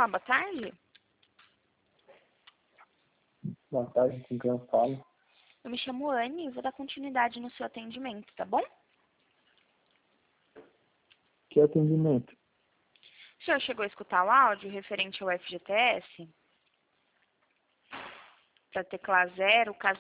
falar boa tarde? Boa tarde, com quem eu falo? Eu me chamo Anne e vou dar continuidade no seu atendimento, tá bom? Que atendimento? O senhor chegou a escutar o áudio referente ao FGTS? Para tecla 0, caso